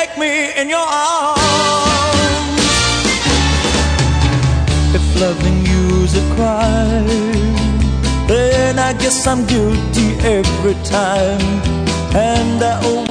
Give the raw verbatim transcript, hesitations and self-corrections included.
take me in your arms. If loving you's a crime, then I guess I'm guilty every time. And I